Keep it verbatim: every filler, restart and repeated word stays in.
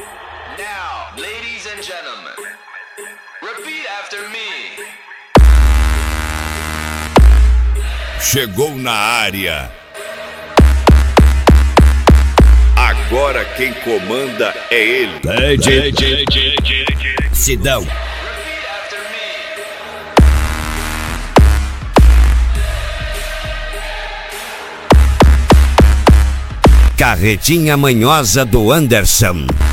Now, ladies and gentlemen, repeat after me. Chegou na área. Agora quem comanda é ele. Pede, Sidão. Carretinha manhosa do Anderson.